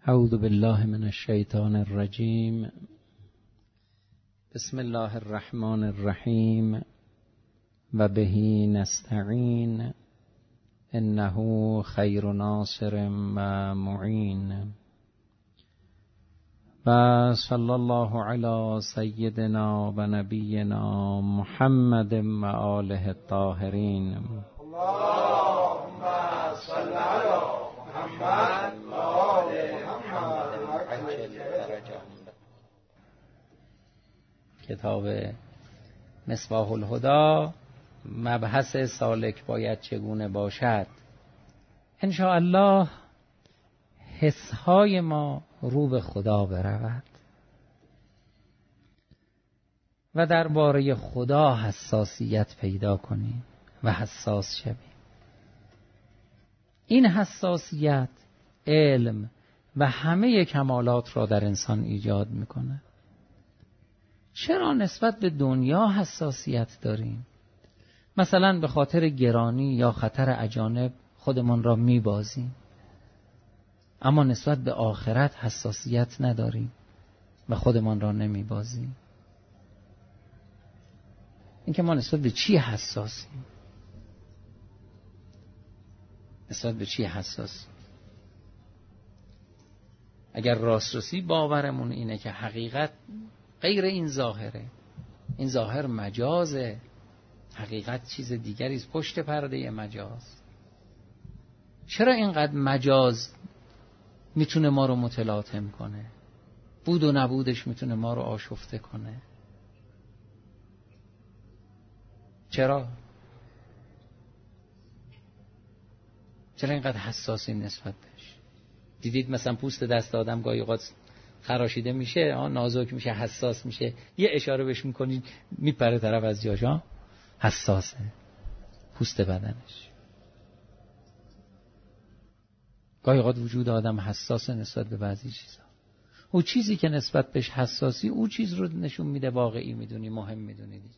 اعوذ بالله من الشیطان الرجیم. بسم الله الرحمن الرحیم و به نستعین انه خیر ناصر و معین. و صلی الله علی سیدنا و نبینا محمد و آله الطاهرین. اللهم صل علی محمد و آل محمد. کتاب مصباح الهدی، مبحث سالک باید چگونه باشد. ان شاء الله حسهای ما رو به خدا برود و درباره خدا حساسیت پیدا کنیم و حساس شویم. این حساسیت علم و همه کمالات را در انسان ایجاد میکنه. چرا نسبت به دنیا حساسیت داریم؟ مثلا به خاطر گرانی یا خطر اجانب خودمان را میبازیم، اما نسبت به آخرت حساسیت نداریم و خودمان را نمیبازیم. اینکه ما نسبت به چی حساسیم؟ نسبت به چی حساسیم؟ اگر راسترسی باورمون اینه که حقیقت غیر این ظاهره، این ظاهر مجازه، حقیقت چیز دیگری است پشت پرده مجاز، چرا اینقدر مجاز میتونه ما رو متلاطم کنه؟ بود و نبودش میتونه ما رو آشفته کنه. چرا اینقدر حساسیم نسبت بهش؟ دیدید مثلا پوست دست آدم گاهی اوقات خراشیده میشه، نازک میشه، حساس میشه، یه اشاره بهش میکنید میپره طرف از جاش، حساسه پوست بدنش. گاهی اوقات وجود آدم حساسه نسبت به بعضی چیزا. او چیزی که نسبت بهش حساسی، او چیز رو نشون میده واقعی میدونی، مهم میدونی دیگه.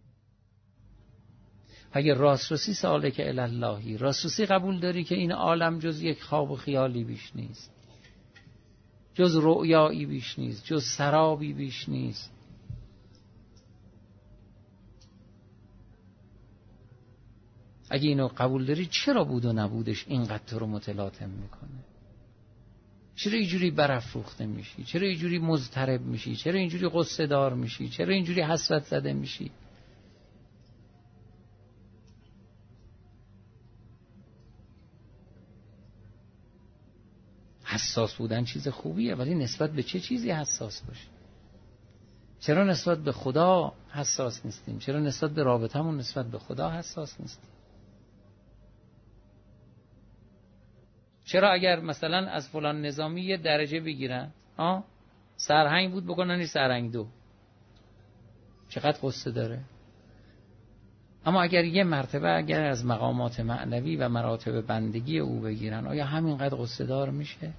اگه راسترسی سالک الی اللهی، راسترسی قبول داری که این عالم جز یک خواب و خیالی بیش نیست، جز رؤیایی بیش نیست، جز سرابی بیش نیست. اگه اینو قبول داری، چرا بود و نبودش اینقدر تو رو متلاطم میکنه؟ چرا اینجوری برافروخته میشی؟ چرا اینجوری مضطرب میشی؟ چرا اینجوری غصه دار میشی؟ چرا اینجوری حسرت زده میشی؟ حساس بودن چیز خوبیه، ولی نسبت به چه چیزی حساس باشی؟ چرا نسبت به خدا حساس نیستیم؟ چرا نسبت به رابطمون نسبت به خدا حساس نیستیم؟ چرا اگر مثلا از فلان نظامی یه درجه بگیرن، سرهنگ بود بکنن سرهنگ 2، چقدر غصه داره؟ اما اگر یه مرتبه اگر از مقامات معنوی و مراتب بندگی او بگیرن، آیا همینقدر غصه دار میشه؟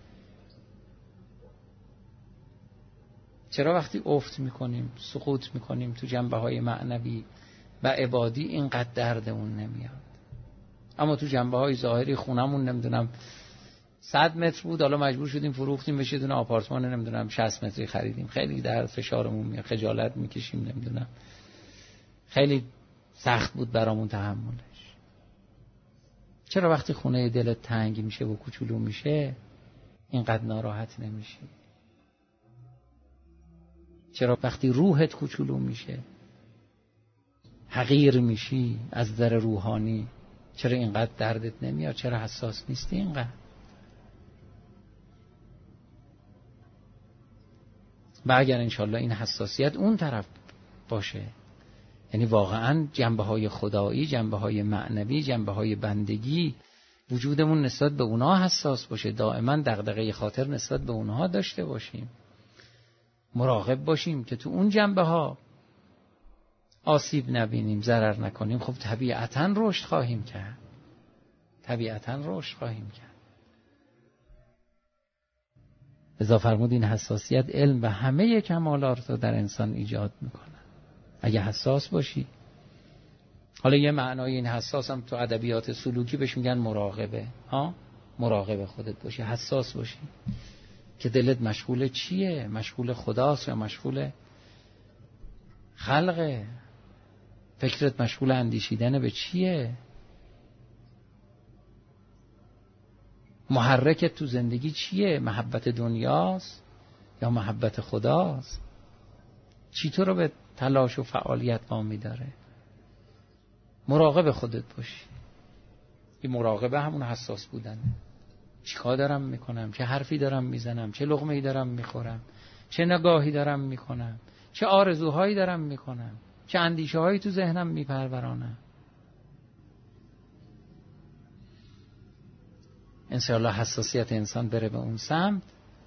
چرا وقتی افت میکنیم، سقوط میکنیم تو جنبه‌های معنوی و عبادی، اینقدر دردمون نمیاد؟ اما تو جنبه‌های ظاهری خونمون نمیدونم 100 متر بود، حالا مجبور شدیم فروختیم بشه دونه آپارتمان نمیدونم 60 متری خریدیم، خیلی در فشارمون میاد، خجالت میکشیم، نمیدونم خیلی سخت بود برامون تحملش. چرا وقتی خونه دلت تنگ میشه و کوچولو میشه اینقدر ناراحت نمیشی؟ چرا وقتی روحت کوچولو میشه، حقیر میشی از در روحانی، چرا اینقدر دردت نمیاد؟ چرا حساس نیستی اینقدر؟ و اگر انشالله این حساسیت اون طرف باشه، یعنی واقعا جنبه‌های خدایی، جنبه‌های معنوی، جنبه‌های بندگی، وجودمون نسبت به اونها حساس باشه، دائما دغدغه خاطر نسبت به اونها داشته باشیم، مراقب باشیم که تو اون جنبه‌ها آسیب نبینیم، ضرر نکنیم. خب طبیعتاً رشد خواهیم کرد، لذا فرمود این حساسیت علم و همه کمالات رو در انسان ایجاد میکنه. اگه حساس باشی، حالا یه معنای این حساس هم تو ادبیات سلوکی بهش میگن مراقبه، مراقب خودت باشی، حساس باشی. که دلت مشغول چیه؟ مشغول خداست یا مشغول خلقه؟ فکرت مشغول اندیشیدن به چیه؟ محرکت تو زندگی چیه؟ محبت دنیاست یا محبت خداست؟ چی تو رو به تلاش و فعالیت وامی داره؟ مراقب خودت باشی. این مراقبه همون حساس بودنه. چی کار دارم میکنم؟ چه حرفی دارم میزنم؟ چه لقمه‌ای دارم میخورم؟ چه نگاهی دارم میکنم؟ چه آرزوهایی دارم میکنم؟ چه اندیشه هایی تو ذهنم میپرورانم؟ انشاءالله حساسیت انسان بره به اون سمت،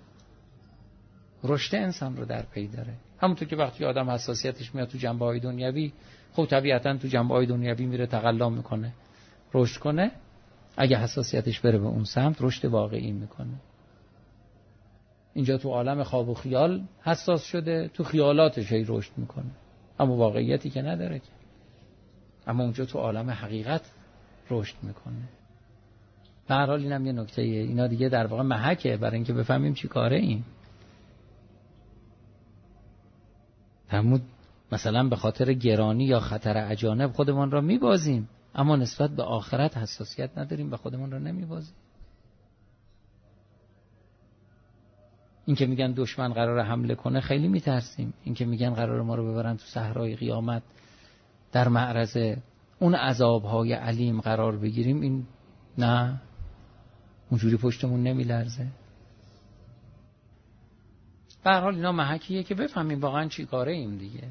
رشد انسان رو در پی داره. همونطور که وقتی آدم حساسیتش میاد تو جنبه‌های دنیوی، خب طبیعتاً تو جنبه‌های دنیوی میره تقلا میکنه، رشد کنه. اگه حساسیتش بره به اون سمت، رشد واقعی میکنه. اینجا تو عالم خواب و خیال حساس شده، تو خیالاتش هی رشد میکنه، اما واقعیتی که نداره که. اما اونجا تو عالم حقیقت رشد میکنه. به هر حال اینم یه نکته‌ایه. اینا دیگه در واقع محکه برای اینکه بفهمیم چی کاره ایم. فرمود مثلا به خاطر گرانی یا خطر اجانب خودمان را میبازیم، اما نسبت به آخرت حساسیت نداریم، به خودمان را نمیبازیم. این که میگن دشمن قرار حمله کنه خیلی میترسیم. این که میگن قرار ما رو ببرن تو صحرای قیامت در معرض اون عذابهای علیم قرار بگیریم، این نه، اونجوری پشتمون نمیلرزه. به هر حال اینا محکیه که بفهمیم واقعا چی کاره ایم دیگه.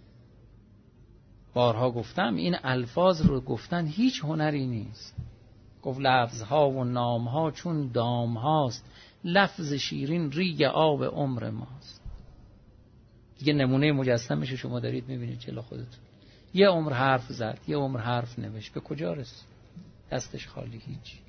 بارها گفتم این الفاظ رو گفتن هیچ هنری نیست. گفت لفظها و نامها چون دام هاست، لفظ شیرین ریگ آب عمر ماست. دیگه نمونه مجسمش شما دارید میبینید جلو خودتون. یه عمر حرف زد، یه عمر حرف نوشت، به کجا رسید؟ دستش خالی، هیچ.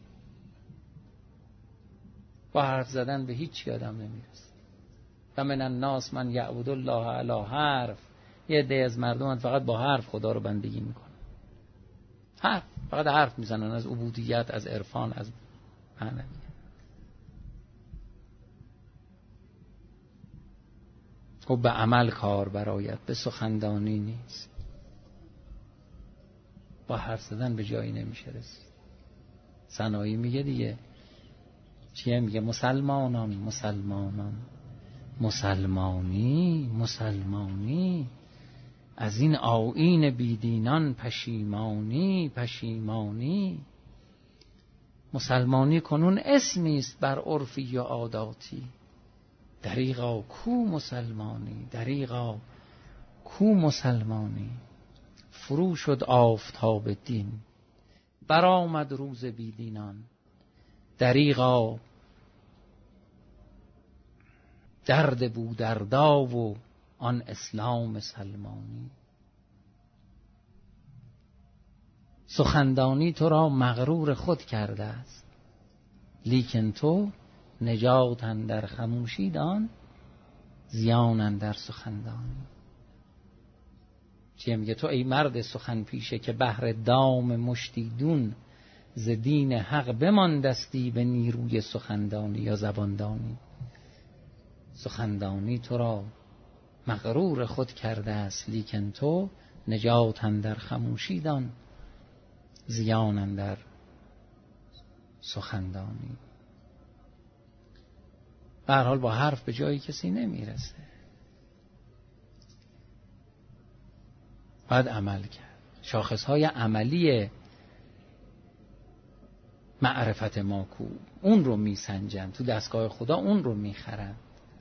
با حرف زدن به هیچ آدم نمیرسه. و من الناس من یعبد الله علی حرف. یه عده از مردم فقط با حرف خدا رو بندگی میکنن. حرف، فقط حرف میزنن از عبودیت، از عرفان، از معنویت. و به عمل کار برآید، به سخندانی نیست. با حرف زدن به جایی نمیشه رسید. سنایی میگه دیگه، چیه میگه؟ مسلمانان مسلمانان مسلمانی مسلمانی، از این آیین بیدینان پشیمانی پشیمانی. مسلمانی کنون اسمی است بر عرفی و عاداتی، دریغا کو مسلمانی دریغا کو مسلمانی. فرو شد آفتاب دین، برآمد روز بیدینان، دریغا درد بودردا و آن اسلام سلمانی. سخندانی تو را مغرور خود کرده است، لیکن تو نجات اندر خموشی دان، زیان اندر سخندانی. چیه میگه؟ تو ای مرد سخن پیشه که بهر دام مشتیدون، ز دین حق بماندستی به نیروی سخندانی یا زباندانی. سخندانی تو را مغرور خود کرده است، لیکن تو نجات اندر خموشی دان، زیان اندر سخندانی. به هر حال با حرف به جایی کسی نمیرسه، باید عمل کرد. شاخصهای عملی معرفت ما کو؟ اون رو میسنجن تو دستگاه خدا، اون رو میخرن.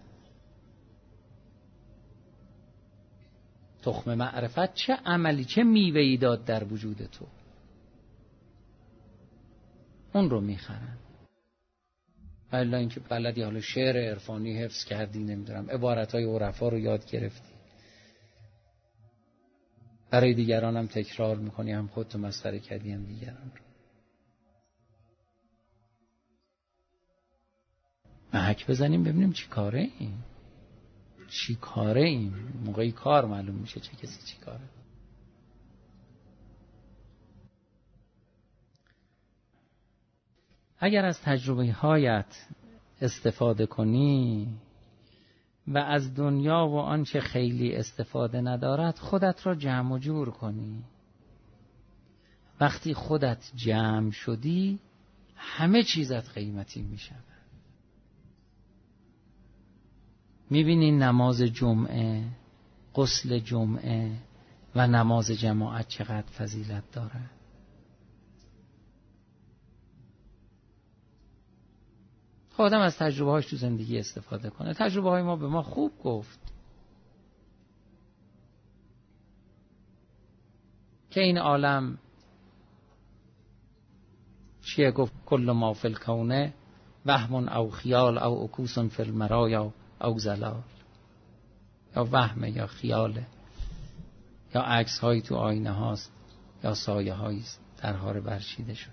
تخم معرفت چه عملی، چه میوه‌ای داد در وجود تو، اون رو میخرن. ولی اینکه بلدی حالا شعر عرفانی حفظ کردی، نمیدونم عبارتهای عرفا رو یاد گرفتی، برای دیگران هم تکرار میکنی، هم خودتو مسخره کردی هم دیگران رو. محک بزنیم ببینیم چی کاره ایم، چی کاره ایم. موقعی کار معلوم میشه چه کسی چی کاره. اگر از تجربه هایت استفاده کنی و از دنیا و آنچه خیلی استفاده ندارد خودت را جمع و جور کنی. وقتی خودت جمع شدی همه چیزت قیمتی می شود. می بینی نماز جمعه، غسل جمعه و نماز جماعت چقدر فضیلت داره. آدم از تجربه هاش تو زندگی استفاده کنه. تجربه های ما به ما خوب گفت که این عالم چیه؟ گفت کل ما فی الکون وهم او خیال او عکوس فی المرایا او زلال. یا وهمه یا خیاله، یا عکس هایی تو آینه هاست، یا سایه هایی در حال برچیده شده.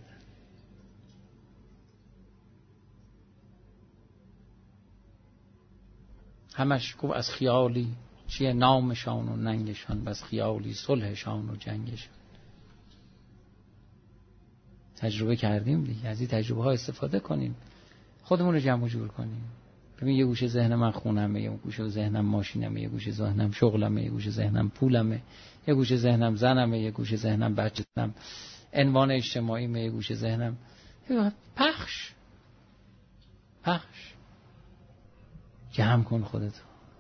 همش گفت از خیالی چیه نامشان و ننگشان، بس خیالی صلحشان و جنگشان. تجربه کردیم دیگه، از این تجربه ها استفاده کنیم، خودمون رو جمع و جور کنیم. ببین یه گوشه ذهن من خونمه، یه گوشه ذهنم ماشینمه، یه گوشه ذهنم شغلمه، یه گوشه ذهنم پولمه، یه گوشه ذهنم زنمه، یه گوشه ذهنم بچه‌م، عنوان اجتماعیمه، یه گوشه ذهنم پخش. جمع کن خودتو.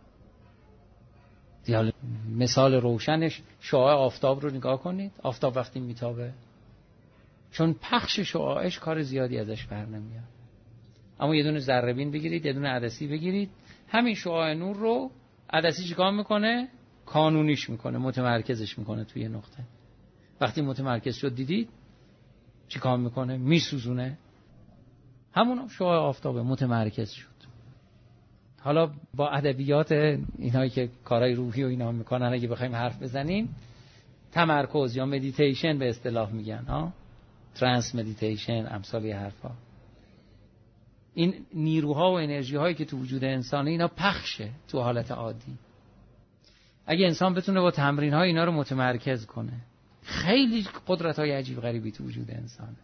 دیال مثال روشنش شعاع آفتاب رو نگاه کنید. آفتاب وقتی میتابه، چون پخش شعاعش کار زیادی ازش بر نمیاد. اما یه دونه ذره بین بگیرید، یه دونه عدسی بگیرید، همین شعاع نور رو عدسی چیکار میکنه؟ کانونیش میکنه، متمرکزش میکنه توی یه نقطه. وقتی متمرکز شد دیدید چیکار میکنه؟ میسوزونه. همون شعاع آفتاب متمرکز شد. حالا با ادبیات اینایی که کارهای روحی و اینا میکنن اگه بخوایم حرف بزنیم، تمرکز یا مدیتیشن به اصطلاح میگن، ترانس مدیتیشن، امثال یه حرفا. این نیروها و انرژی هایی که تو وجود انسانه اینا پخشه تو حالت عادی. اگه انسان بتونه با تمرین ها اینا رو متمرکز کنه، خیلی قدرت های عجیب غریبی تو وجود انسانه.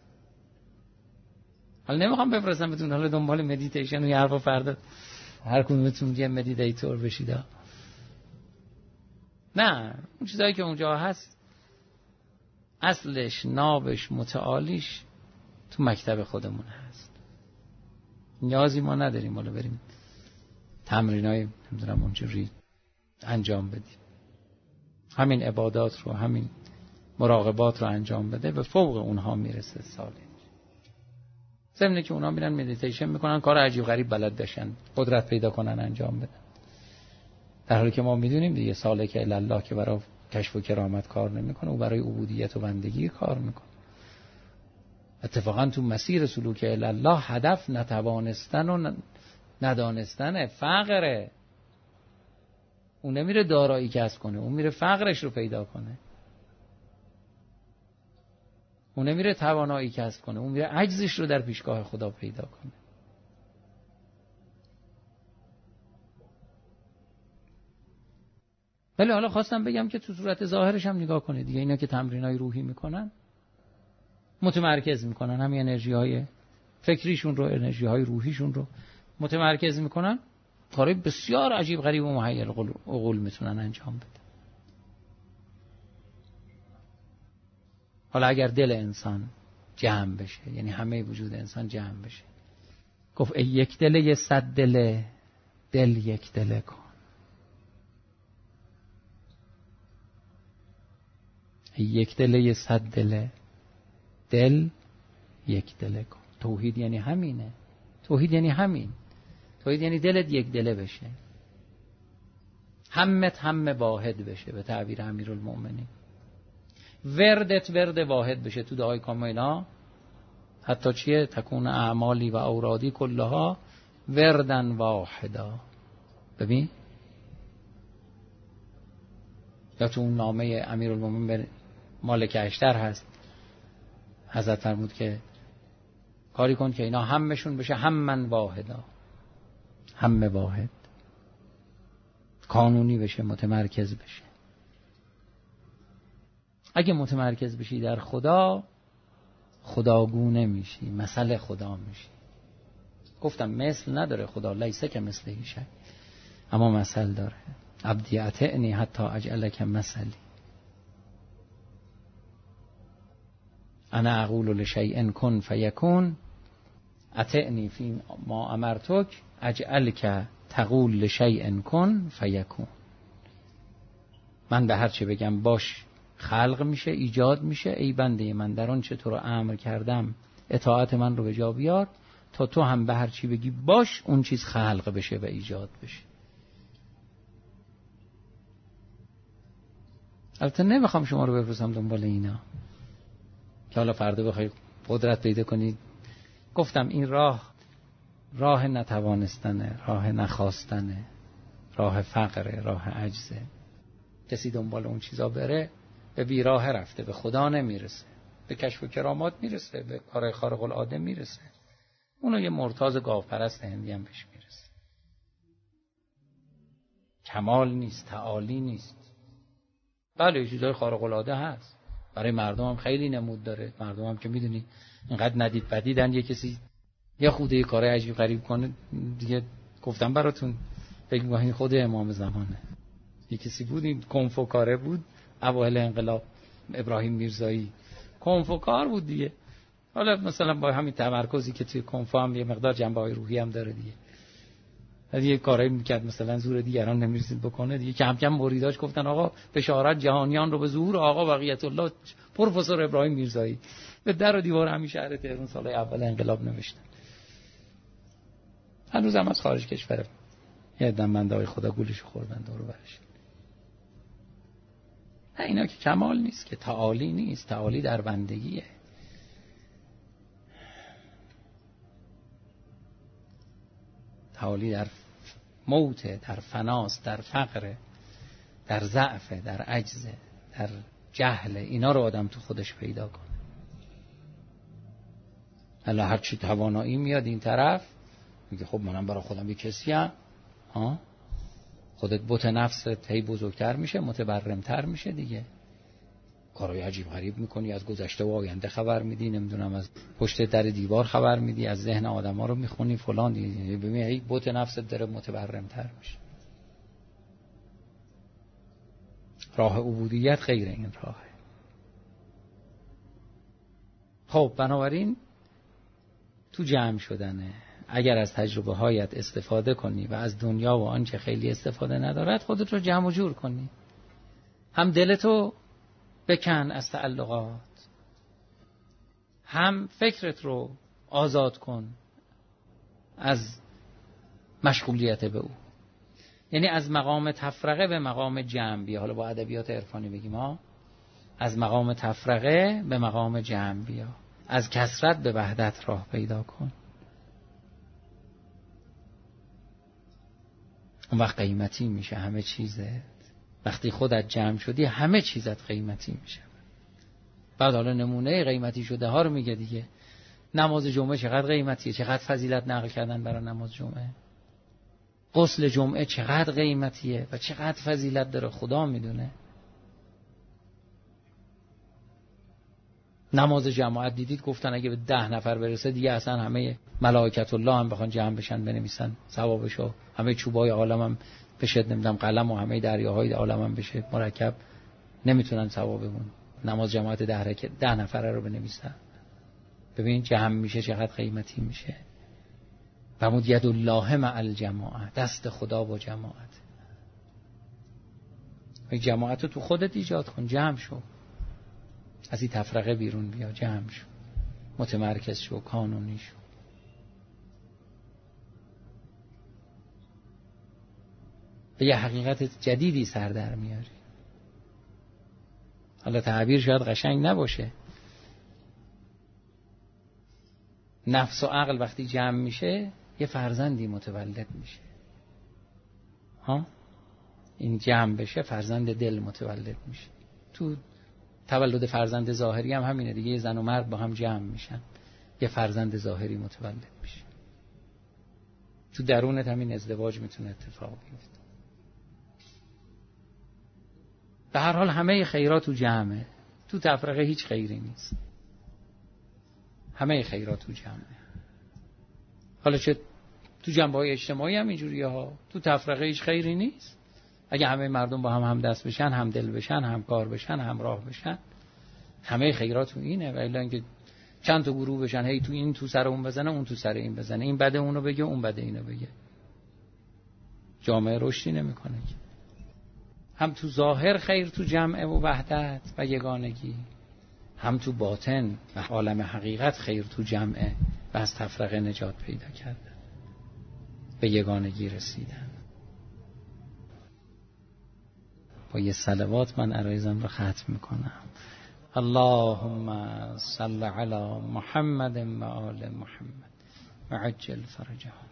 حالا نمیخوام بفرستم بتون حالا دنبال مدیتیشن و یه حرفا فردا هر کدومتون یه مدیتیتور بشید. نه، اون چیزایی که اونجا هست اصلش، نابش، متعالیش تو مکتب خودمون هست. نیازی ما نداریم حالا بریم تمرینای نمیدونم اونجوری انجام بدیم. همین عبادات رو، همین مراقبات رو انجام بده، به فوق اونها میرسه سالم. ضمن که اونها میرن مدیتیشن میکنن، کار عجیب غریب بلد بشن، قدرت پیدا کنن انجام بدن، در حالی که ما میدونیم دیگه سالک الی الله که برای کشف و کرامت کار نمیکنه، او برای عبودیت و بندگی کار میکنه. اتفاقا تو مسیر سلوک الی الله هدف نتوانستن و ندانستن فقره. اون نمیره دارایی کسب کنه، اون میره فقرش رو پیدا کنه. اون نمیره توانایی کسب کنه، اون میره عجزش رو در پیشگاه خدا پیدا کنه. ولی حالا خواستم بگم که تو صورت ظاهرش هم نگاه کنید دیگه. اینا که تمرینای روحی میکنن، متمرکز میکنن، همین انرژی های فکریشون رو، انرژی های روحیشون رو متمرکز میکنن، کارهای بسیار عجیب غریب و محیر عقول میتونن انجام بدن. حالا اگر دل انسان جمع بشه، یعنی همه وجود انسان جمع بشه، گفت ای یک دله 100 دله، دل یک دله کن. ای یک دله 100 دله، دل یک دله کن. توحید یعنی همینه. توحید یعنی همین. توحید یعنی دلت یک دله بشه، همت هم واحد بشه، به تعبیر امیرالمومنین. وردت ورد واحد بشه. تو دعای کاملا حتی چیه؟ تکون اعمالی و اورادی کلها وردن واحدا. ببین یا تو اون نامه امیرالمومنین به مالک اشتر هست، حضرت فرمود که کاری کن که اینا همشون بشه هممن واحدا، همه واحد، کانونی بشه، متمرکز بشه. اگه متمرکز بشی در خدا، خداگونه میشی، مثل خدا میشی. گفتم مثل نداره خدا، لیسه که مثل شی، اما مثل داره. عبدی اطعنی حتی اجعلک مثلی. انا اقول لشیء کن فیکون اطعنی فی ما امرتک اجعلک تقول لشیء کن فیکون. من به هر چه بگم باش خلق میشه، ایجاد میشه. ای بنده من در آن چه تو رو امر کردم اطاعت من رو به جا بیار تا تو هم به هر چی بگی باش اون چیز خلق بشه و ایجاد بشه. البته نمیخوام شما رو بفرستم دنبال اینا که حالا فردا بخوای قدرت پیدا کنید. گفتم این راه نتوانستنه، راه نخواستنه، راه فقره، راه عجزه. کسی دنبال اون چیزا بره به بیراه رفته، به خدا نمیرسه، به کشف و کرامات میرسه، به کار خارق العاده میرسه. اونو یه مرتاض گاوپرست هندی هم بهش میرسه. کمال نیست، تعالی نیست. بله یه چیزای خارق العاده هست، برای مردم هم خیلی نمود داره. مردم هم که میدونی اینقدر ندید بدیدن، یه کسی یه خوده یه کار عجیب غریب کنه دیگه. گفتم براتون فکر می‌کنید خود امام زمانه. یه کسی بود این کنفوکاره بود اوایل انقلاب، ابراهیم میرزایی کنفوکار بود دیگه. حالا مثلا با همین تمرکزی که توی کنفو هم یه مقدار جنبه‌های روحی هم داره دیگه، یه کارایی میکرد مثلا زور دیگران نمیرسید بکنه دیگه. کم کم مریداش گفتن آقا بشارت جهانیان رو به ظهور آقا بقیت الله پروفسور ابراهیم میرزایی. به در و دیوار همین شهر تهران سال اول انقلاب نوشتن. هنوز هم از خارج کشور یه عدم بنده‌های خدا گولش خوردن دور و برش. نه اینا که کمال نیست، که تعالی نیست. تعالی در بندگیه. تعالی در موت، در فناست، در فقر، در ضعف، در عجز، در جهل. اینا رو آدم تو خودش پیدا کنه. حالا هر چی توانایی میاد این طرف میگه خب منم برای خودم یه کسی ام. خودت بت نفست هی بزرگتر میشه، متبرمتر میشه دیگه. کارهای عجیب غریب میکنی، از گذشته و آینده خبر میدی، نمیدونم از پشت در دیوار خبر میدی، از ذهن آدما رو میخونی فلان دیگه. ببین هی بت نفست داره متبرمتر میشه. راه عبودیت غیر این راهه. خب بنابراین تو جمع شدنه اگر از تجربه هایت استفاده کنی و از دنیا و آنچه خیلی استفاده ندارد خودت رو جمع و جور کنی. هم دلتو بکن از تعلقات، هم فکرت رو آزاد کن از مشغولیت به او. یعنی از مقام تفرقه به مقام جمع بیا. حالا با ادبیات عرفانی بگیم از مقام تفرقه به مقام جمع بیا. از کثرت به وحدت راه پیدا کن. اون وقت قیمتی میشه همه چیزت. وقتی خودت جمع شدی همه چیزت قیمتی میشه. بعد حالا نمونه قیمتی شده ها رو میگه دیگه. نماز جمعه چقدر قیمتیه، چقدر فضیلت نقل کردن برای نماز جمعه. غسل جمعه چقدر قیمتیه و چقدر فضیلت داره خدا میدونه. نماز جماعت دیدید گفتن اگه به 10 نفر برسه دیگه اصلا همه ملائکت الله هم بخوان جمع بشن بنویسن ثوابشو، همه چوبای عالم هم بشه نمیدونم قلم و همه دریاهای عالم هم بشه مرکب، نمیتونن ثوابمون نماز جماعت 10 نفره رو بنویسن. ببین جمع میشه چقدر قیمتی میشه. فرمود ید الله مع الجماعه، دست خدا با جماعت. این جماعت رو تو خودت ایجاد کن، جمع شو، از این تفرقه بیرون بیا، جمع شو، متمرکز شو، کانونی شو. به یه حقیقت جدیدی سر در میاری. حالا تعبیر شاید قشنگ نباشه. نفس و عقل وقتی جمع میشه یه فرزندی متولد میشه. این جمع بشه فرزند دل متولد میشه. تو تولد فرزند ظاهری هم همینه دیگه. یه زن و مرد با هم جمع میشن یه فرزند ظاهری متولد میشه. تو درونت همین ازدواج میتونه اتفاق بیفته. به هر حال همه خیرات تو جمعه. تو تفرقه هیچ خیری نیست. همه خیرات تو جمعه. حالا چه تو جنبه‌های اجتماعی هم اینجوریه ها. تو تفرقه هیچ خیری نیست. اگه همه مردم با هم دست بشن، هم دل بشن، هم کار بشن، همراه بشن، همه خیرات تو اینه. و الا اینکه چند تا گروه بشن، هی تو این تو سر اون بزنه، اون تو سر این بزنه، این بده اونو بگه، اون بده اینو بگه، جامعه رشدی نمیکنه. هم تو ظاهر خیر تو جمع و وحدت و یگانگی، هم تو باطن و عالم حقیقت خیر تو جمعه و از تفرقه نجات پیدا کردن، به یگانگی رسیدن. با یه صلوات من عرایزم رو ختم میکنم. اللهم صل علی محمد و آل محمد و عجل فرجهم.